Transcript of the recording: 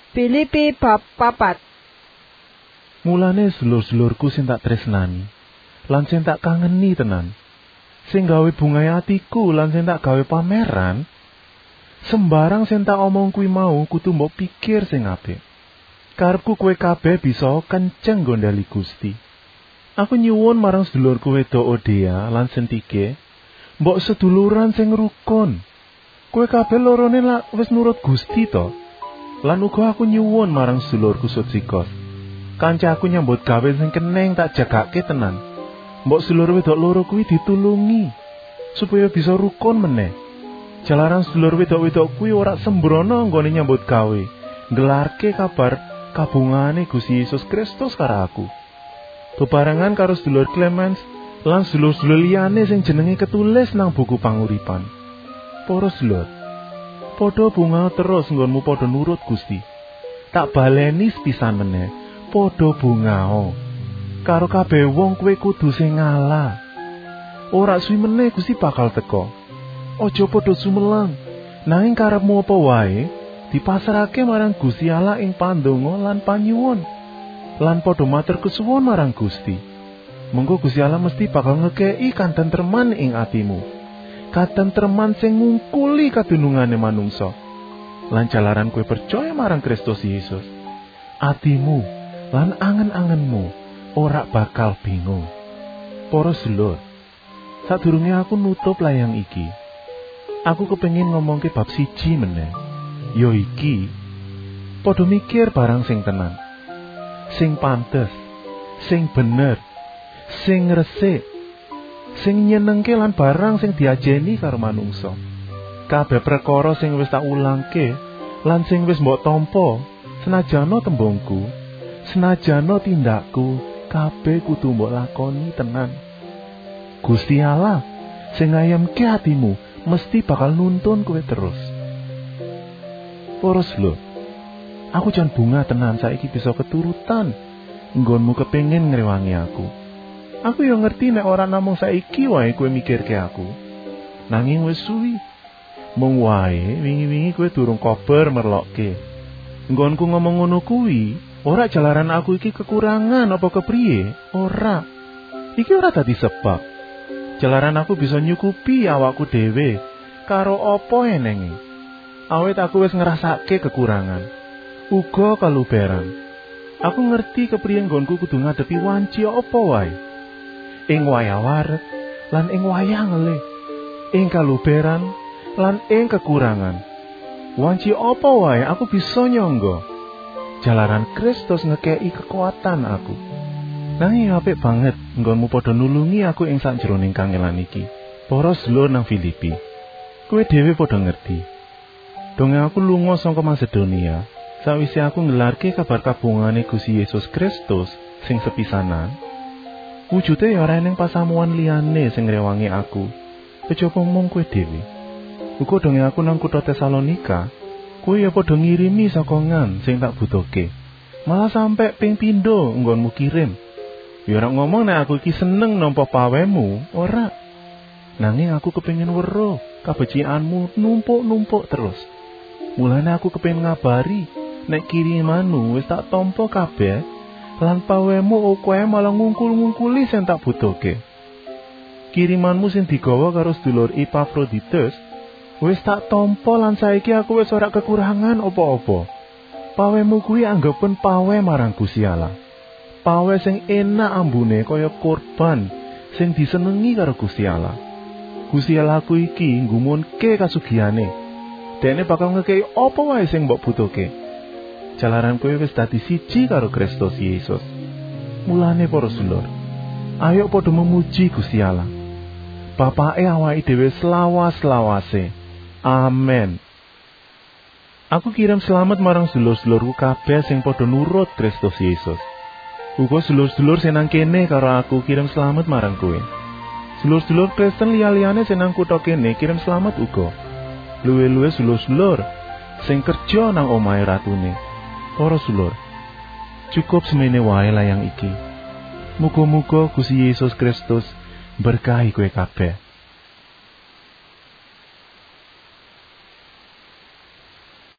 Filipi bab 4. Mulane sedulur-sedulurku sing tak tresnani lan sing tak kangeni tenan, sing gawe bungahe atiku lan sing tak gawe pameran, sembarang sing tak omong kuwi mau kudu mbok pikir sing apik. Karepku kowe kabeh bisa kenceng gondali Gusti. Aku nyuwun marang sedulurku wedok Odea lan Sentike, mbok seduluran sing rukun. Kowe kabeh lorone wis nurut Gusti to. Lan uga aku nyuwun marang sedulurku Sotsikos, kancaku nyambut gawe sing keneng tak jagake tenan. Mbok sedulur wedok loro kuwi ditulungi supaya bisa rukun meneh. Jalaran sedulur wedok-wedok kuwi ora sembrono nggone nyambut gawe, nggelarke kabar kabungane Gusti Yesus Kristus karo aku. Bebarengan karo sedulur Clemens lan sedulur-sedulur liyane sing jenenge ketulis nang buku panguripan. Para sedulur, padha bunga terus nggonmu padha nurut Gusti. Tak baleni sepisan meneh, padha bungao. Karo kabeh wong kowe kudu sing ngalah. Ora suwi meneh Gusti bakal teka. Aja padha sumelang, nanging karepmu apa wae dipasrahke marang Gusti Allah ing pandonga lan panyuwun. Lan padha matur kesuwun marang Gusti. Mengko Gusti Allah mesti bakal ngekeki katentreman ing atimu. Katentreman sing ngungkuli kadunungane manungsa. Lan jalaran kowe percaya marang Kristus Yesus, atimu lan angen-angenmu ora bakal bingung. Para sedulur, sadurunge aku nutup layang iki, aku kepengin ngomongke bab siji meneh. Ya iki, padha mikir barang sing tenan, sing pantes, sing bener, sing resik, sing nyenengke lan barang sing diajeni karo manungsa. Kabeh perkara sing wis tak ulangke lan sing wis mbok tampa, senajana tembungku, senajana tindakku, kabeh kudu mbok lakoni tenan. Gusti Allah sing ngayemke atimu mesti bakal nuntun kowe terus. Para sedulur, aku jan bunga tenan saiki bisa keturutan nggonmu kepengin ngrewangi aku. Aku yo ngerti nek ora namung saiki wae kowe mikirke aku, nanging wis suwi. Mung wae wingi-wingi kowe durung kober merlokke. Nggonku ngomong ngono kuwi ora jalaran aku iki kekurangan apa kepriye, ora. Iki ora dadi sebab. Jalaran aku bisa nyukupi awakku dhewe karo apa enenge. Awit aku wis ngrasake kekurangan, uga kaluberan. Aku ngerti kepriye nggonku kudu ngadepi wanci apa wae. Ing wayah wareg lan ing wayah ngelih, ing kaluberan lan ing kekurangan. Wanci apa wae aku bisa nyangga. Jalaran Kristus ngekeki kekuatan aku. Nanging apik banget nggonmu padha nulungi aku ing sakjroning kangelan iki. Para sedulur nang Filipi, kowe dhewe padha ngerti. Donge aku lunga saka Masedonia, sawise aku ngelarke kabar kabungane Gusti Yesus Kristus sing sepisanan. Wujude ya ora ning pasamuan liyane sing ngrewangi aku, kejaba mung kowe dhewe. Uga donge aku nang kutha Tesalonika, kowe ya padha ngirimi sokongan sing tak butuhke. Malah sampe ping pindho nggonmu kirim. Ya ora ngomong nek aku iki seneng nampa pawemu, ora. Nanging aku kepengin weruh kabecikanmu numpuk-numpuk terus. Mulane aku kepengin ngabari nek kirimanmu wis tak tampa kabeh lan pawemu kowe malah ngungkul-ngungkuli sing tak butuhke. Kirimanmu sing digawa karo sedulur Epafroditus wis tak tampa lan saiki aku wis ora kekurangan apa-apa. Pawemu kuwi anggapen pawe marang Gusti Allah. Pawe sing enak ambune kaya korban sing disenengi karo Gusti Allah. Gusti Allah ku iki nggumunke kasugihane. Dene bakal ngekeki apa wae sing mbok butuhke. Jalaran kowe wis dadi siji karo Kristus Yesus. Mulane para sedulur, ayo padha memuji Gusti Allah, Bapake awake dhewe selawas-lawase. Amin. Aku kirim selamat marang sedulur-sedulurku kabeh sing padha nurut Kristus Yesus. Uga sedulur-sedulur sing nang kene karo aku kirim selamat marang kowe. Sedulur-sedulur Kristen liya-liyane sing nang kutha kene kirim selamat uga. Luwe-luwe sedulur-sedulur sing kerja nang omahe ratune. Para sedulur, cukup semene wae layang iki. Muga-muga Gusti Yesus Kristus berkahi kowe kabeh.